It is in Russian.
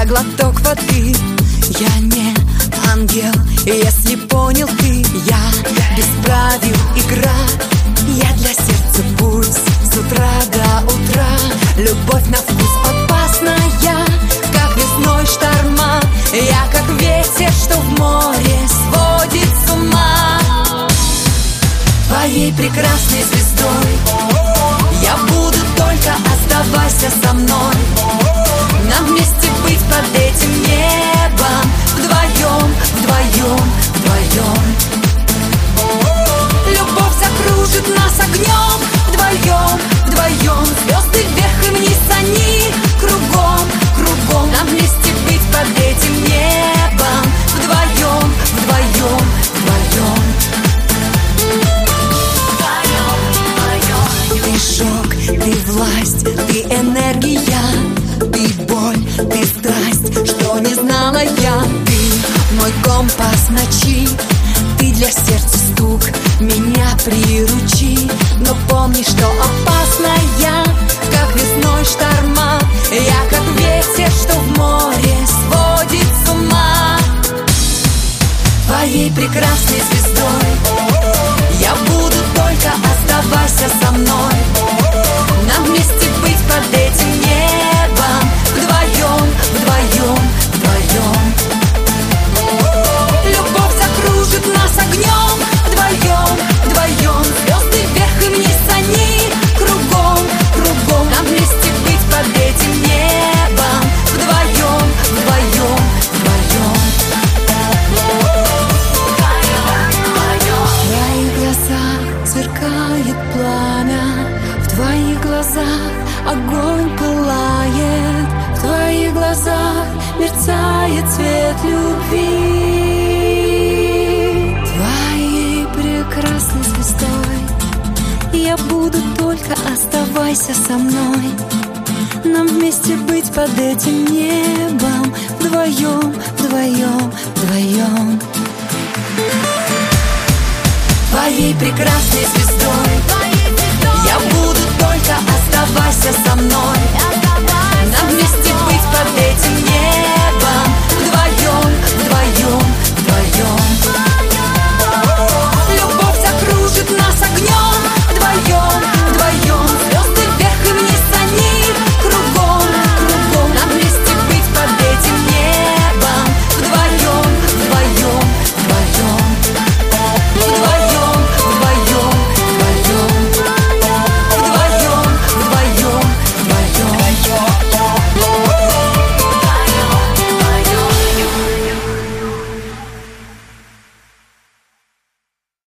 как глоток воды. Я не ангел, если понял ты. Я без правил игра, я для сердца пульс с утра до утра. Любовь на вкус опасная, как весной шторма. Я как ветер, что в море сводит с ума. Твоей прекрасной звездой я буду, только оставайся со мной. Нам вместе быть под этим небом, вдвоем, вдвоем, вдвоем. Любовь закружит нас огнем, вдвоем, вдвоем. Звезды вверх и вниз, они кругом, кругом. Нам вместе быть под этим небом, вдвоем, вдвоем, вдвоем. Ты шок, ты власть, ты энергия, ты боль, ты страсть, что не знала я. Ты мой компас ночи, ты для сердца стук, меня приручи. Но помни, что опасная, как весной шторма. Я как ветер, что в море сводит с ума. Твоей прекрасной звездой я буду, только оставайся со мной. Нам вместе быть под этим небом, вдвоем, вдвоем, вдвоем. Любовь закружит нас огнем, вдвоем, вдвоем. Звезды вверх и вниз, они кругом, кругом. Нам вместе быть под этим небом, вдвоем, вдвоем, вдвоем. В твоих глазах сверкает пламя, в твоих глазах огонь пылает, в твоих глазах мерцает цвет любви. Твоей прекрасной звездой я буду, только оставайся со мной. Нам вместе быть под этим небом, вдвоем, вдвоем, вдвоем. Твоей прекрасной звездой я буду, только оставайся со мной.